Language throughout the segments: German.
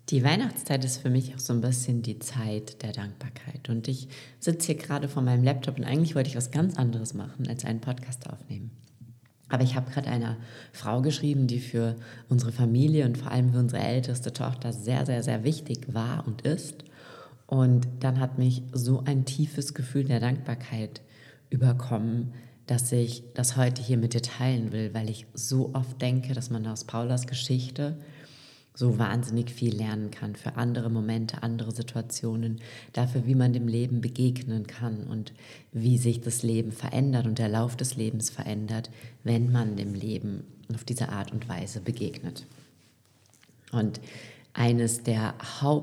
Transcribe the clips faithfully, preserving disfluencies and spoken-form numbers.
Die Weihnachtszeit ist für mich auch so ein bisschen die Zeit der Dankbarkeit. Und ich sitze hier gerade vor meinem Laptop und eigentlich wollte ich was ganz anderes machen, als einen Podcast aufnehmen. Aber ich habe gerade einer Frau geschrieben, die für unsere Familie und vor allem für unsere älteste Tochter sehr, sehr, sehr wichtig war und ist. Und dann hat mich so ein tiefes Gefühl der Dankbarkeit überkommen, dass ich das heute hier mit dir teilen will, weil ich so oft denke, dass man aus Paulas Geschichte so wahnsinnig viel lernen kann für andere Momente, andere Situationen, dafür, wie man dem Leben begegnen kann und wie sich das Leben verändert und der Lauf des Lebens verändert, wenn man dem Leben auf diese Art und Weise begegnet. Und eines der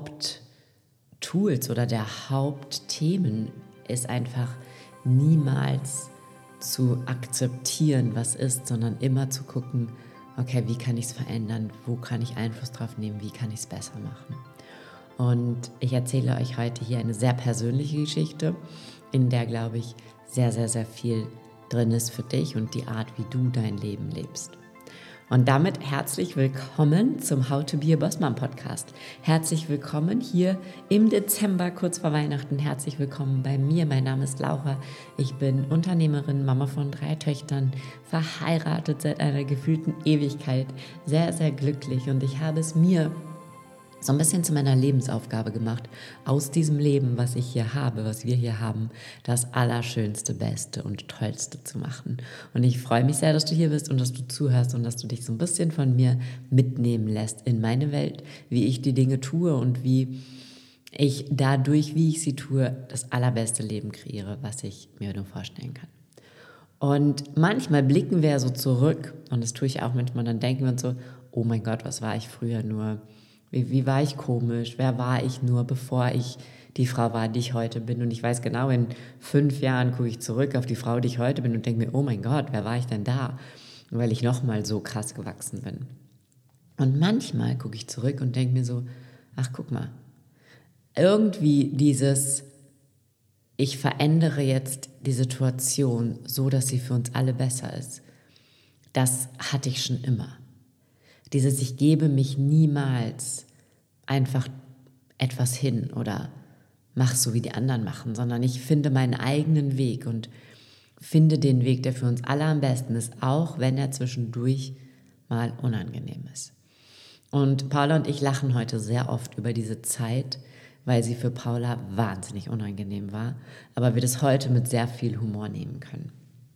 Haupttools oder der Hauptthemen ist einfach niemals zu akzeptieren, was ist, sondern immer zu gucken, okay, wie kann ich es verändern, wo kann ich Einfluss drauf nehmen, wie kann ich es besser machen. Und ich erzähle euch heute hier eine sehr persönliche Geschichte, in der, glaube ich, sehr, sehr, sehr viel drin ist für dich und die Art, wie du dein Leben lebst. Und damit herzlich willkommen zum How to be a Boss Mom Podcast. Herzlich willkommen hier im Dezember, kurz vor Weihnachten. Herzlich willkommen bei mir. Mein Name ist Laura. Ich bin Unternehmerin, Mama von drei Töchtern, verheiratet seit einer gefühlten Ewigkeit, sehr, sehr glücklich. Und ich habe es mir so ein bisschen zu meiner Lebensaufgabe gemacht, aus diesem Leben, was ich hier habe, was wir hier haben, das Allerschönste, Beste und Tollste zu machen. Und ich freue mich sehr, dass du hier bist und dass du zuhörst und dass du dich so ein bisschen von mir mitnehmen lässt in meine Welt, wie ich die Dinge tue und wie ich dadurch, wie ich sie tue, das allerbeste Leben kreiere, was ich mir nur vorstellen kann. Und manchmal blicken wir so zurück, und das tue ich auch manchmal, dann denken wir uns so, oh mein Gott, was war ich früher nur? Wie, wie war ich komisch? Wer war ich nur, bevor ich die Frau war, die ich heute bin? Und ich weiß genau, in fünf Jahren gucke ich zurück auf die Frau, die ich heute bin und denke mir, oh mein Gott, wer war ich denn da? Weil ich nochmal so krass gewachsen bin. Und manchmal gucke ich zurück und denke mir so, ach guck mal, irgendwie dieses, ich verändere jetzt die Situation so, dass sie für uns alle besser ist, das hatte ich schon immer. Dieses, ich gebe mich niemals einfach etwas hin oder mach so, wie die anderen machen, sondern ich finde meinen eigenen Weg und finde den Weg, der für uns alle am besten ist, auch wenn er zwischendurch mal unangenehm ist. Und Paula und ich lachen heute sehr oft über diese Zeit, weil sie für Paula wahnsinnig unangenehm war, aber wir das heute mit sehr viel Humor nehmen können.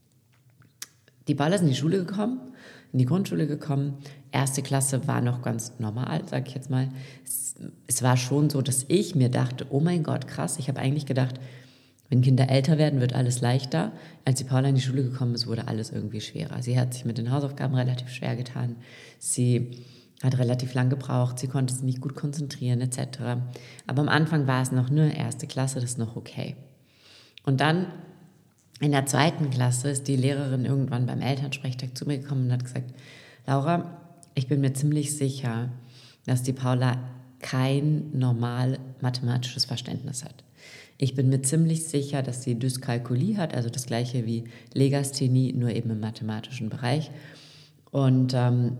Die Paula ist in die Schule gekommen, in die Grundschule gekommen. Erste Klasse war noch ganz normal, sage ich jetzt mal. Es, es war schon so, dass ich mir dachte, oh mein Gott, krass. Ich habe eigentlich gedacht, wenn Kinder älter werden, wird alles leichter. Als die Paula in die Schule gekommen ist, wurde alles irgendwie schwerer. Sie hat sich mit den Hausaufgaben relativ schwer getan. Sie hat relativ lang gebraucht. Sie konnte sich nicht gut konzentrieren et cetera. Aber am Anfang war es noch eine erste Klasse, das ist noch okay. Und dann in der zweiten Klasse ist die Lehrerin irgendwann beim Elternsprechtag zu mir gekommen und hat gesagt, Laura, ich bin mir ziemlich sicher, dass die Paula kein normal mathematisches Verständnis hat. Ich bin mir ziemlich sicher, dass sie Dyskalkulie hat, also das gleiche wie Legasthenie, nur eben im mathematischen Bereich. Und ähm,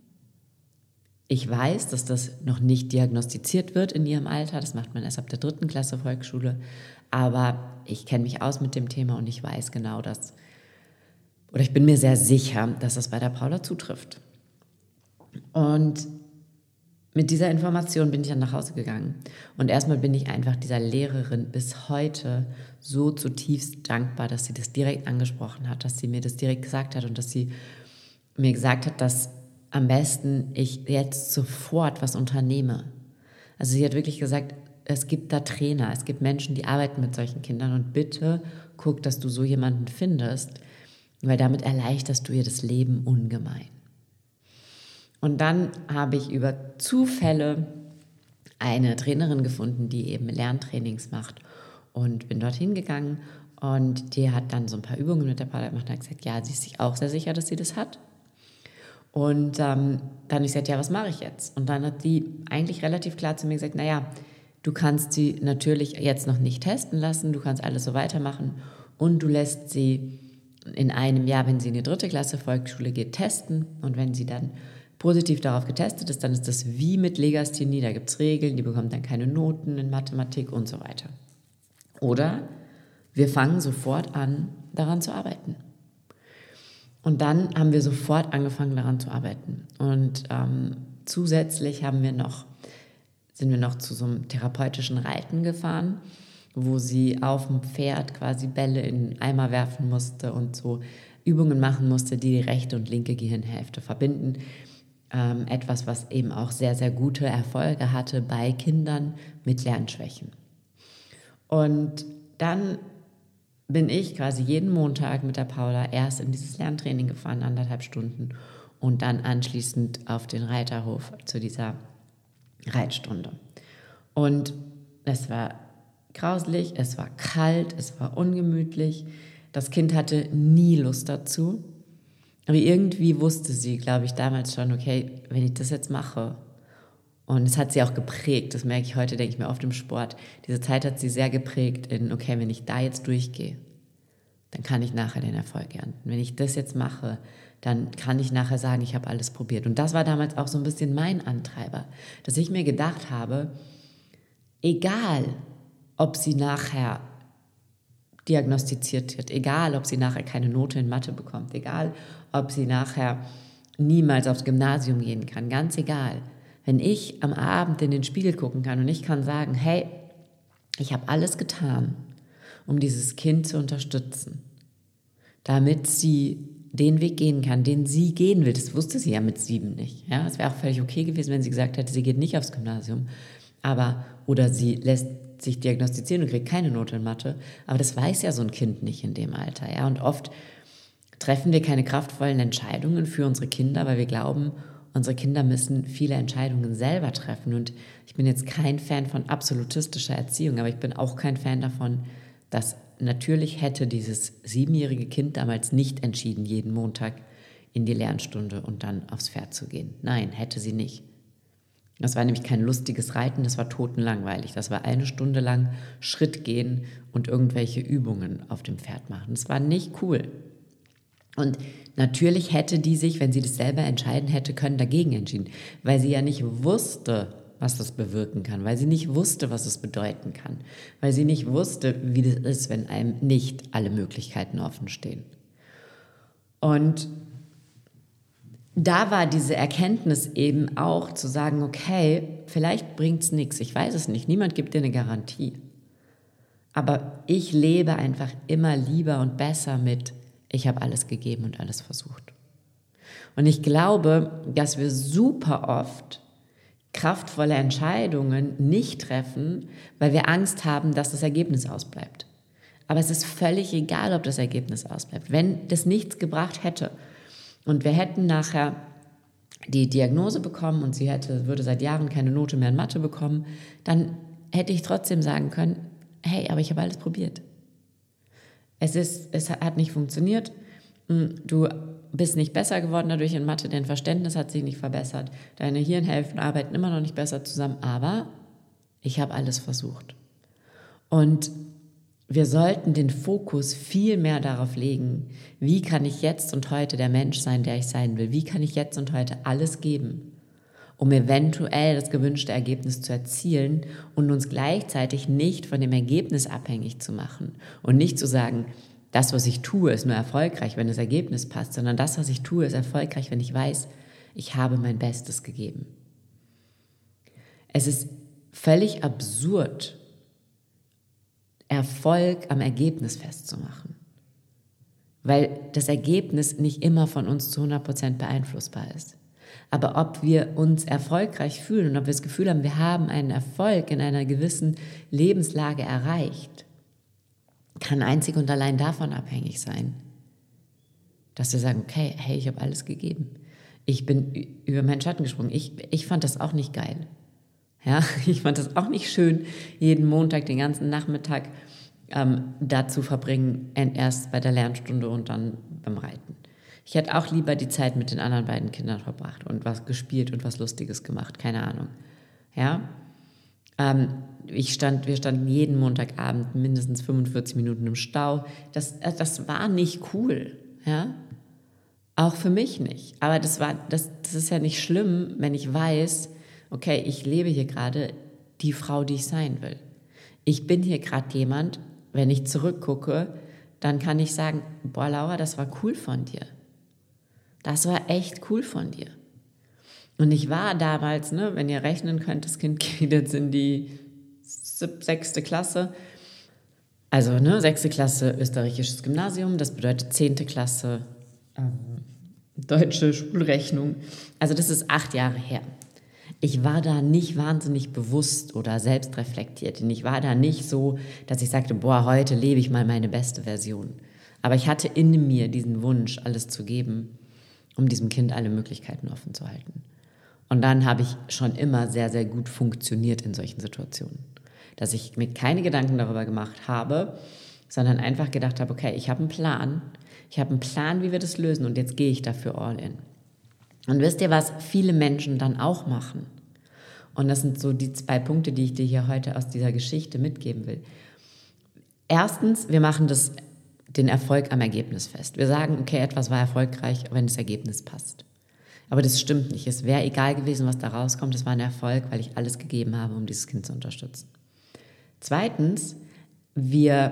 ich weiß, dass das noch nicht diagnostiziert wird in ihrem Alter, das macht man erst ab der dritten Klasse Volksschule, aber ich kenne mich aus mit dem Thema und ich weiß genau, dass, oder ich bin mir sehr sicher, dass das bei der Paula zutrifft. Und mit dieser Information bin ich dann nach Hause gegangen. Und erstmal bin ich einfach dieser Lehrerin bis heute so zutiefst dankbar, dass sie das direkt angesprochen hat, dass sie mir das direkt gesagt hat und dass sie mir gesagt hat, dass am besten ich jetzt sofort was unternehme. Also sie hat wirklich gesagt, es gibt da Trainer, es gibt Menschen, die arbeiten mit solchen Kindern und bitte guck, dass du so jemanden findest, weil damit erleichterst du ihr das Leben ungemein. Und dann habe ich über Zufälle eine Trainerin gefunden, die eben Lerntrainings macht und bin dorthin gegangen und die hat dann so ein paar Übungen mit der Paula gemacht und hat gesagt, ja, sie ist sich auch sehr sicher, dass sie das hat. Und ähm, dann habe ich gesagt, ja, was mache ich jetzt? Und dann hat die eigentlich relativ klar zu mir gesagt, naja, du kannst sie natürlich jetzt noch nicht testen lassen, du kannst alles so weitermachen und du lässt sie in einem Jahr, wenn sie in die dritte Klasse Volksschule geht, testen und wenn sie dann positiv darauf getestet ist, dann ist das wie mit Legasthenie, da gibt es Regeln, die bekommt dann keine Noten in Mathematik und so weiter. Oder wir fangen sofort an, daran zu arbeiten. Und dann haben wir sofort angefangen, daran zu arbeiten. Und ähm, zusätzlich haben wir noch, sind wir noch zu so einem therapeutischen Reiten gefahren, wo sie auf dem Pferd quasi Bälle in den Eimer werfen musste und so Übungen machen musste, die die rechte und linke Gehirnhälfte verbinden. Ähm, etwas, was eben auch sehr, sehr gute Erfolge hatte bei Kindern mit Lernschwächen. Und dann bin ich quasi jeden Montag mit der Paula erst in dieses Lerntraining gefahren, anderthalb Stunden, und dann anschließend auf den Reiterhof zu dieser Reitstunde. Und es war grauselig, es war kalt, es war ungemütlich. Das Kind hatte nie Lust dazu. Aber irgendwie wusste sie, glaube ich, damals schon, okay, wenn ich das jetzt mache, und es hat sie auch geprägt, das merke ich heute, denke ich mir oft im Sport, diese Zeit hat sie sehr geprägt in, okay, wenn ich da jetzt durchgehe, dann kann ich nachher den Erfolg ernten. Wenn ich das jetzt mache, dann kann ich nachher sagen, ich habe alles probiert. Und das war damals auch so ein bisschen mein Antreiber, dass ich mir gedacht habe, egal, ob sie nachher diagnostiziert wird, egal, ob sie nachher keine Note in Mathe bekommt, egal, ob sie nachher niemals aufs Gymnasium gehen kann, ganz egal. Wenn ich am Abend in den Spiegel gucken kann und ich kann sagen, hey, ich habe alles getan, um dieses Kind zu unterstützen, damit sie den Weg gehen kann, den sie gehen will. Das wusste sie ja mit sieben nicht. Ja, es wäre auch völlig okay gewesen, wenn sie gesagt hätte, sie geht nicht aufs Gymnasium, aber oder sie lässt sich diagnostizieren und kriegt keine Note in Mathe. Aber das weiß ja so ein Kind nicht in dem Alter. Ja? Und oft treffen wir keine kraftvollen Entscheidungen für unsere Kinder, weil wir glauben, unsere Kinder müssen viele Entscheidungen selber treffen. Und ich bin jetzt kein Fan von absolutistischer Erziehung, aber ich bin auch kein Fan davon, dass natürlich hätte dieses siebenjährige Kind damals nicht entschieden, jeden Montag in die Lernstunde und dann aufs Pferd zu gehen. Nein, hätte sie nicht. Das war nämlich kein lustiges Reiten, das war totenlangweilig. Das war eine Stunde lang Schritt gehen und irgendwelche Übungen auf dem Pferd machen. Das war nicht cool. Und natürlich hätte die sich, wenn sie das selber entscheiden hätte können, dagegen entschieden, weil sie ja nicht wusste, was das bewirken kann, weil sie nicht wusste, was es bedeuten kann, weil sie nicht wusste, wie das ist, wenn einem nicht alle Möglichkeiten offen stehen. Und da war diese Erkenntnis eben auch zu sagen, okay, vielleicht bringt es nichts, ich weiß es nicht, niemand gibt dir eine Garantie. Aber ich lebe einfach immer lieber und besser mit, ich habe alles gegeben und alles versucht. Und ich glaube, dass wir super oft kraftvolle Entscheidungen nicht treffen, weil wir Angst haben, dass das Ergebnis ausbleibt. Aber es ist völlig egal, ob das Ergebnis ausbleibt. Wenn das nichts gebracht hätte und wir hätten nachher die Diagnose bekommen und sie hätte, würde seit Jahren keine Note mehr in Mathe bekommen, dann hätte ich trotzdem sagen können, hey, aber ich habe alles probiert. Es ist, es hat nicht funktioniert, du bist nicht besser geworden dadurch in Mathe, dein Verständnis hat sich nicht verbessert, deine Hirnhälften arbeiten immer noch nicht besser zusammen, aber ich habe alles versucht. Und wir sollten den Fokus viel mehr darauf legen, wie kann ich jetzt und heute der Mensch sein, der ich sein will, wie kann ich jetzt und heute alles geben, um eventuell das gewünschte Ergebnis zu erzielen und uns gleichzeitig nicht von dem Ergebnis abhängig zu machen und nicht zu sagen, das, was ich tue, ist nur erfolgreich, wenn das Ergebnis passt, sondern das, was ich tue, ist erfolgreich, wenn ich weiß, ich habe mein Bestes gegeben. Es ist völlig absurd, Erfolg am Ergebnis festzumachen, weil das Ergebnis nicht immer von uns zu hundert Prozent beeinflussbar ist. Aber ob wir uns erfolgreich fühlen und ob wir das Gefühl haben, wir haben einen Erfolg in einer gewissen Lebenslage erreicht, kann einzig und allein davon abhängig sein, dass wir sagen, okay, hey, ich habe alles gegeben. Ich bin über meinen Schatten gesprungen. Ich, ich fand das auch nicht geil. Ja, ich fand das auch nicht schön, jeden Montag den ganzen Nachmittag ähm, da zu verbringen, erst bei der Lernstunde und dann beim Reiten. Ich hätte auch lieber die Zeit mit den anderen beiden Kindern verbracht und was gespielt und was Lustiges gemacht, keine Ahnung. Ja, ähm, ich stand, wir standen jeden Montagabend mindestens fünfundvierzig Minuten im Stau. Das, das war nicht cool, ja. Auch für mich nicht. Aber das war, das, das ist ja nicht schlimm, wenn ich weiß, okay, ich lebe hier gerade die Frau, die ich sein will. Ich bin hier gerade jemand, wenn ich zurückgucke, dann kann ich sagen, boah, Laura, das war cool von dir. Das war echt cool von dir. Und ich war damals, ne, wenn ihr rechnen könnt, das Kind geht jetzt in die sechste Klasse. Also, ne, sechste Klasse österreichisches Gymnasium, das bedeutet zehnte Klasse ähm, deutsche Schulrechnung. Also das ist acht Jahre her. Ich war da nicht wahnsinnig bewusst oder selbstreflektiert. Und ich war da nicht so, dass ich sagte, boah, heute lebe ich mal meine beste Version. Aber ich hatte in mir diesen Wunsch, alles zu geben, um diesem Kind alle Möglichkeiten offen zu halten. Und dann habe ich schon immer sehr, sehr gut funktioniert in solchen Situationen. Dass ich mir keine Gedanken darüber gemacht habe, sondern einfach gedacht habe, okay, ich habe einen Plan. Ich habe einen Plan, wie wir das lösen und jetzt gehe ich dafür all in. Und wisst ihr, was viele Menschen dann auch machen? Und das sind so die zwei Punkte, die ich dir hier heute aus dieser Geschichte mitgeben will. Erstens, wir machen das, den Erfolg am Ergebnis fest. Wir sagen, okay, etwas war erfolgreich, wenn das Ergebnis passt. Aber das stimmt nicht. Es wäre egal gewesen, was da rauskommt. Es war ein Erfolg, weil ich alles gegeben habe, um dieses Kind zu unterstützen. Zweitens, wir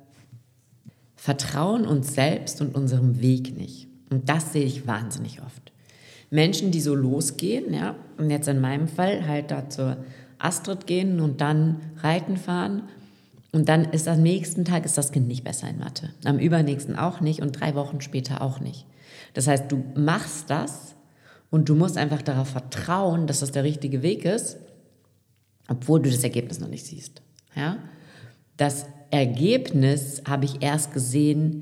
vertrauen uns selbst und unserem Weg nicht. Und das sehe ich wahnsinnig oft. Menschen, die so losgehen, ja, und jetzt in meinem Fall halt da zur Astrid gehen und dann reiten fahren und dann ist am nächsten Tag ist das Kind nicht besser in Mathe, am übernächsten auch nicht und drei Wochen später auch nicht. Das heißt, du machst das und du musst einfach darauf vertrauen, dass das der richtige Weg ist, obwohl du das Ergebnis noch nicht siehst. Ja? Das Ergebnis habe ich erst gesehen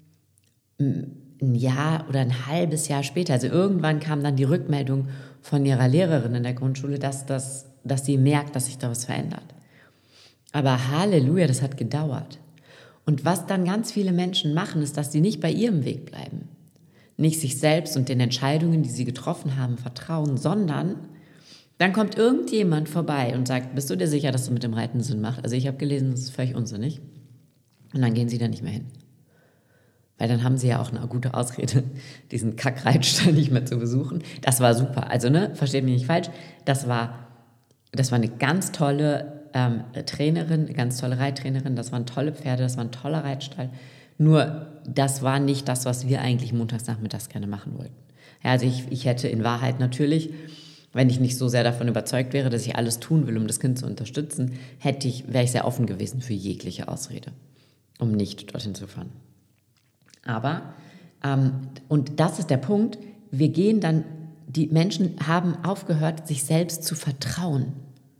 ein Jahr oder ein halbes Jahr später. Also irgendwann kam dann die Rückmeldung von ihrer Lehrerin in der Grundschule, dass, das, dass sie merkt, dass sich da was verändert. Aber Halleluja, das hat gedauert. Und was dann ganz viele Menschen machen, ist, dass sie nicht bei ihrem Weg bleiben. Nicht sich selbst und den Entscheidungen, die sie getroffen haben, vertrauen, sondern dann kommt irgendjemand vorbei und sagt, bist du dir sicher, dass das mit dem Reiten Sinn macht? Also ich habe gelesen, das ist völlig unsinnig. Und dann gehen sie da nicht mehr hin. Weil dann haben sie ja auch eine gute Ausrede, diesen Kackreitstall nicht mehr zu besuchen. Das war super. Also, ne, versteht mich nicht falsch, das war, das war eine ganz tolle ähm, Trainerin, eine ganz tolle Reittrainerin, das waren tolle Pferde, das war ein toller Reitstall. Nur, das war nicht das, was wir eigentlich montags nachmittags gerne machen wollten. Ja, also ich, ich hätte in Wahrheit natürlich, wenn ich nicht so sehr davon überzeugt wäre, dass ich alles tun will, um das Kind zu unterstützen, hätte ich, wäre ich sehr offen gewesen für jegliche Ausrede, um nicht dorthin zu fahren. Aber, ähm, und das ist der Punkt, wir gehen dann, die Menschen haben aufgehört, sich selbst zu vertrauen.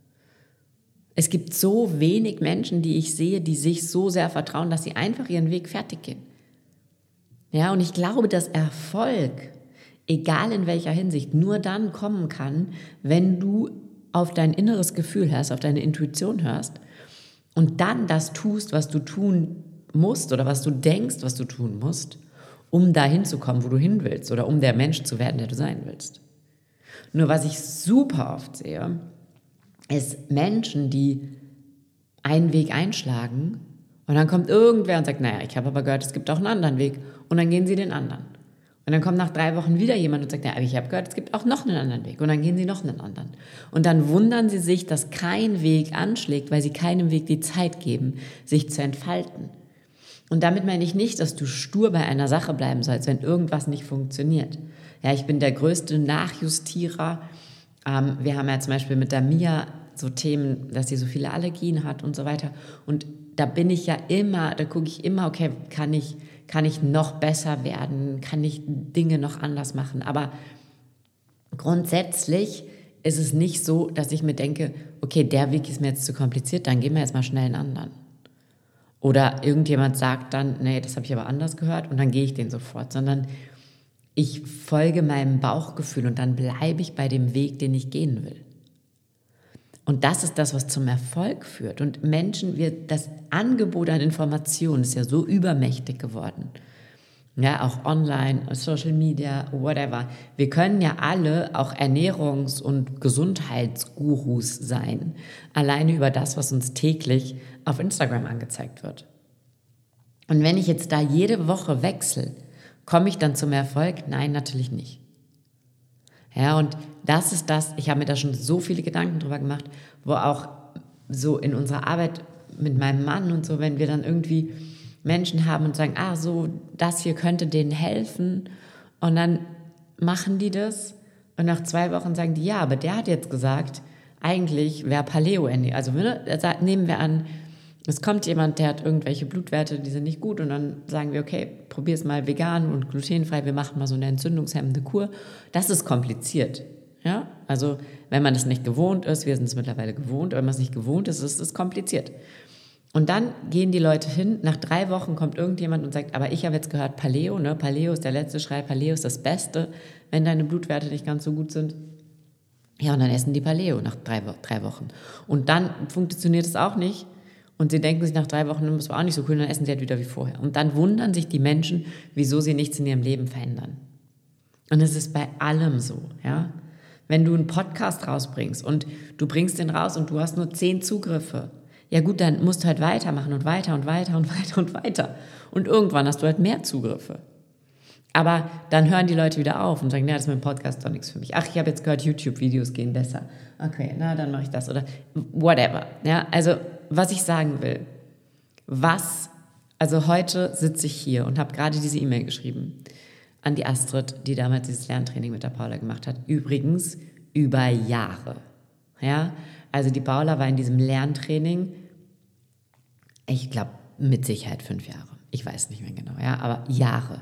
Es gibt so wenig Menschen, die ich sehe, die sich so sehr vertrauen, dass sie einfach ihren Weg fertig gehen. Ja, und ich glaube, dass Erfolg, egal in welcher Hinsicht, nur dann kommen kann, wenn du auf dein inneres Gefühl hörst, auf deine Intuition hörst und dann das tust, was du tun musst oder was du denkst, was du tun musst, um dahin zu kommen, wo du hin willst oder um der Mensch zu werden, der du sein willst. Nur was ich super oft sehe, ist Menschen, die einen Weg einschlagen und dann kommt irgendwer und sagt, naja, ich habe aber gehört, es gibt auch einen anderen Weg und dann gehen sie den anderen. Und dann kommt nach drei Wochen wieder jemand und sagt, ja, aber ich habe gehört, es gibt auch noch einen anderen Weg und dann gehen sie noch einen anderen. Und dann wundern sie sich, dass kein Weg anschlägt, weil sie keinem Weg die Zeit geben, sich zu entfalten. Und damit meine ich nicht, dass du stur bei einer Sache bleiben sollst, wenn irgendwas nicht funktioniert. Ja, ich bin der größte Nachjustierer. Ähm, wir haben ja zum Beispiel mit der Mia so Themen, dass sie so viele Allergien hat und so weiter. Und da bin ich ja immer, da gucke ich immer, okay, kann ich, kann ich noch besser werden? Kann ich Dinge noch anders machen? Aber grundsätzlich ist es nicht so, dass ich mir denke, okay, der Weg ist mir jetzt zu kompliziert, dann gehen wir jetzt mal schnell einen anderen. Oder irgendjemand sagt dann, nee, das habe ich aber anders gehört und dann gehe ich den sofort, sondern ich folge meinem Bauchgefühl und dann bleibe ich bei dem Weg, den ich gehen will. Und das ist das, was zum Erfolg führt. Und Menschen, wir, das Angebot an Informationen ist ja so übermächtig geworden. Ja, auch online, Social Media, whatever. Wir können ja alle auch Ernährungs- und Gesundheitsgurus sein. Alleine über das, was uns täglich auf Instagram angezeigt wird. Und wenn ich jetzt da jede Woche wechsle Komme ich dann zum Erfolg? Nein, natürlich nicht. Ja, und das ist das, ich habe mir da schon so viele Gedanken drüber gemacht, wo auch so in unserer Arbeit mit meinem Mann und so, wenn wir dann irgendwie Menschen haben und sagen, ah, so, das hier könnte denen helfen, und dann machen die das und nach zwei Wochen sagen die, ja, aber der hat jetzt gesagt, eigentlich wäre Paleo, also ne, nehmen wir an, es kommt jemand, der hat irgendwelche Blutwerte, die sind nicht gut, und dann sagen wir, okay, probier es mal vegan und glutenfrei, wir machen mal so eine entzündungshemmende Kur. Das ist kompliziert. Ja? Also wenn man das nicht gewohnt ist, wir sind es mittlerweile gewohnt, aber wenn man es nicht gewohnt ist, ist es kompliziert. Und dann gehen die Leute hin, nach drei Wochen kommt irgendjemand und sagt, aber ich habe jetzt gehört, Paleo, ne? Paleo ist der letzte Schrei, Paleo ist das Beste, wenn deine Blutwerte nicht ganz so gut sind. Ja, und dann essen die Paleo nach drei, drei Wochen. Und dann funktioniert es auch nicht. Und sie denken sich nach drei Wochen, das war auch nicht so cool, dann essen sie halt wieder wie vorher. Und dann wundern sich die Menschen, wieso sie nichts in ihrem Leben verändern. Und es ist bei allem so, ja. Wenn du einen Podcast rausbringst und du bringst den raus und du hast nur zehn Zugriffe, ja gut, dann musst du halt weitermachen und weiter und weiter und weiter und weiter. Und irgendwann hast du halt mehr Zugriffe. Aber dann hören die Leute wieder auf und sagen, ja, das ist mit dem Podcast doch nichts für mich. Ach, ich habe jetzt gehört, YouTube-Videos gehen besser. Okay, na, dann mache ich das oder whatever. Ja, also, was ich sagen will, was, also heute sitze ich hier und habe gerade diese E-Mail geschrieben an die Astrid, die damals dieses Lerntraining mit der Paula gemacht hat. Übrigens über Jahre. Ja, also die Paula war in diesem Lerntraining, ich glaube, mit Sicherheit fünf Jahre. Ich weiß nicht mehr genau, ja, aber Jahre.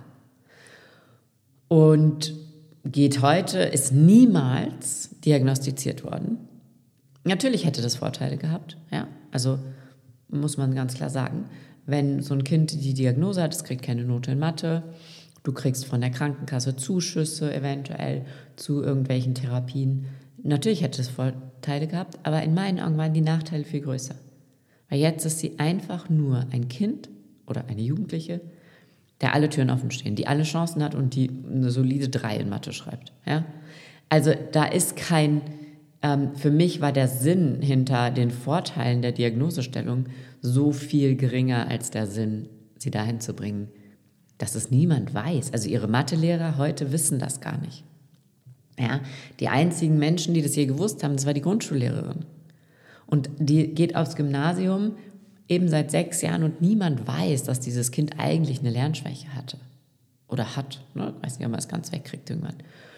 Und geht heute, ist niemals diagnostiziert worden. Natürlich hätte das Vorteile gehabt, ja, also muss man ganz klar sagen, wenn so ein Kind die Diagnose hat, es kriegt keine Note in Mathe, du kriegst von der Krankenkasse Zuschüsse eventuell zu irgendwelchen Therapien. Natürlich hätte es Vorteile gehabt, aber in meinen Augen waren die Nachteile viel größer. Weil jetzt ist sie einfach nur ein Kind oder eine Jugendliche, der alle Türen offen stehen, die alle Chancen hat und die eine solide drei in Mathe schreibt. Ja? Also da ist kein, ähm, für mich war der Sinn hinter den Vorteilen der Diagnosestellung so viel geringer als der Sinn, sie dahin zu bringen, dass es niemand weiß. Also ihre Mathelehrer heute wissen das gar nicht. Ja? Die einzigen Menschen, die das je gewusst haben, das war die Grundschullehrerin. Und die geht aufs Gymnasium eben seit sechs Jahren und niemand weiß, dass dieses Kind eigentlich eine Lernschwäche hatte. Oder hat. Ne? Ich weiß nicht, ob man es ganz wegkriegt irgendwann.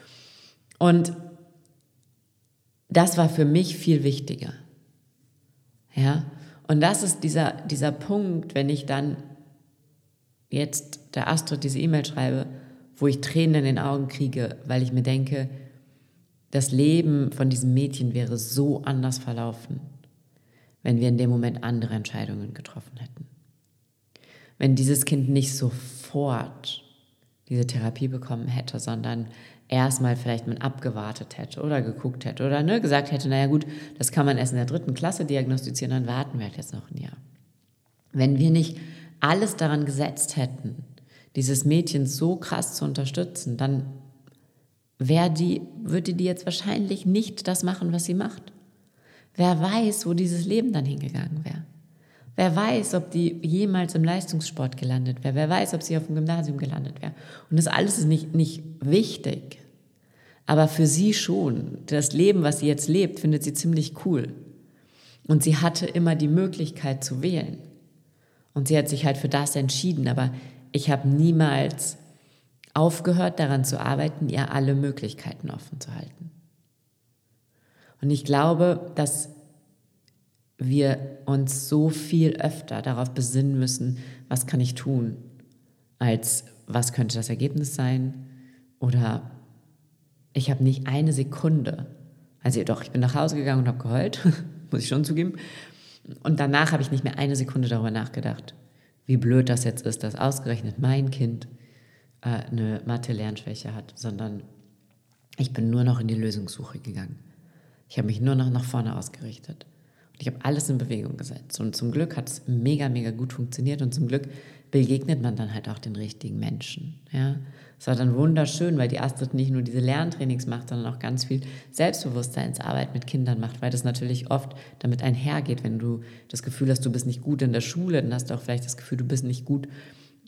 Und das war für mich viel wichtiger. Ja? Und das ist dieser, dieser Punkt, wenn ich dann jetzt der Astrid diese E-Mail schreibe, wo ich Tränen in den Augen kriege, weil ich mir denke, das Leben von diesem Mädchen wäre so anders verlaufen, wenn wir in dem Moment andere Entscheidungen getroffen hätten. Wenn dieses Kind nicht sofort diese Therapie bekommen hätte, sondern erstmal vielleicht mal abgewartet hätte oder geguckt hätte oder ne, gesagt hätte, naja gut, das kann man erst in der dritten Klasse diagnostizieren, dann warten wir halt jetzt noch ein Jahr. Wenn wir nicht alles daran gesetzt hätten, dieses Mädchen so krass zu unterstützen, dann wäre die, würde die jetzt wahrscheinlich nicht das machen, was sie macht. Wer weiß, wo dieses Leben dann hingegangen wäre. Wer weiß, ob die jemals im Leistungssport gelandet wäre. Wer weiß, ob sie auf dem Gymnasium gelandet wäre. Und das alles ist nicht, nicht wichtig. Aber für sie schon. Das Leben, was sie jetzt lebt, findet sie ziemlich cool. Und sie hatte immer die Möglichkeit zu wählen. Und sie hat sich halt für das entschieden. Aber ich habe niemals aufgehört, daran zu arbeiten, ihr alle Möglichkeiten offen zu halten. Und ich glaube, dass wir uns so viel öfter darauf besinnen müssen, was kann ich tun, als was könnte das Ergebnis sein oder ich habe nicht eine Sekunde, also doch, ich bin nach Hause gegangen und habe geheult, muss ich schon zugeben, und danach habe ich nicht mehr eine Sekunde darüber nachgedacht, wie blöd das jetzt ist, dass ausgerechnet mein Kind äh, eine Mathe-Lernschwäche hat, sondern ich bin nur noch in die Lösungssuche gegangen. Ich habe mich nur noch nach vorne ausgerichtet. Und ich habe alles in Bewegung gesetzt. Und zum Glück hat es mega, mega gut funktioniert. Und zum Glück begegnet man dann halt auch den richtigen Menschen. Ja? Es war dann wunderschön, weil die Astrid nicht nur diese Lerntrainings macht, sondern auch ganz viel Selbstbewusstseinsarbeit mit Kindern macht, weil das natürlich oft damit einhergeht. Wenn du das Gefühl hast, du bist nicht gut in der Schule, dann hast du auch vielleicht das Gefühl, du bist nicht gut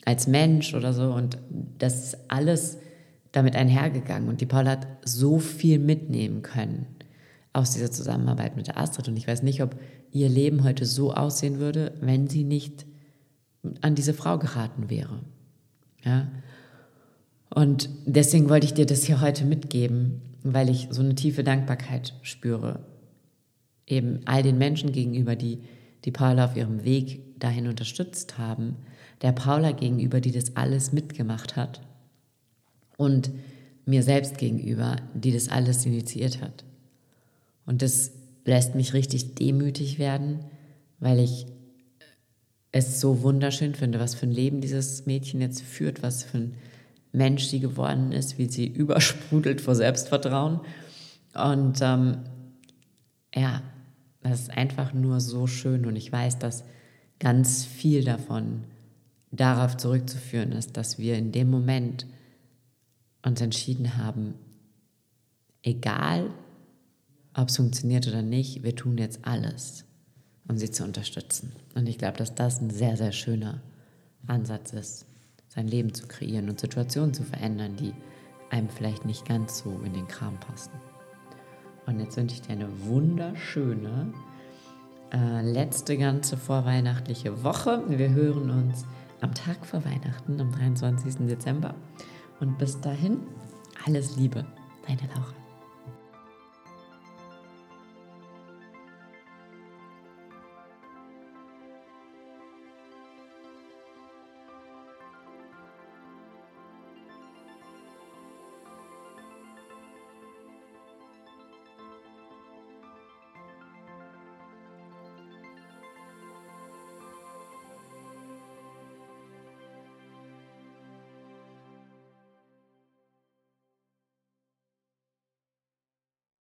als Mensch oder so. Und das ist alles damit einhergegangen. Und die Paula hat so viel mitnehmen können aus dieser Zusammenarbeit mit der Astrid. Und ich weiß nicht, ob ihr Leben heute so aussehen würde, wenn sie nicht an diese Frau geraten wäre. Ja? Und deswegen wollte ich dir das hier heute mitgeben, weil ich so eine tiefe Dankbarkeit spüre. Eben all den Menschen gegenüber, die die Paula auf ihrem Weg dahin unterstützt haben, der Paula gegenüber, die das alles mitgemacht hat und mir selbst gegenüber, die das alles initiiert hat. Und das lässt mich richtig demütig werden, weil ich es so wunderschön finde, was für ein Leben dieses Mädchen jetzt führt, was für ein Mensch sie geworden ist, wie sie übersprudelt vor Selbstvertrauen. Und ähm, ja, das ist einfach nur so schön. Und ich weiß, dass ganz viel davon darauf zurückzuführen ist, dass wir in dem Moment uns entschieden haben, egal ob es funktioniert oder nicht, wir tun jetzt alles, um sie zu unterstützen. Und ich glaube, dass das ein sehr, sehr schöner Ansatz ist, sein Leben zu kreieren und Situationen zu verändern, die einem vielleicht nicht ganz so in den Kram passen. Und jetzt wünsche ich dir eine wunderschöne äh, letzte ganze vorweihnachtliche Woche. Wir hören uns am Tag vor Weihnachten, am dreiundzwanzigsten Dezember. Und bis dahin, alles Liebe, deine Laura.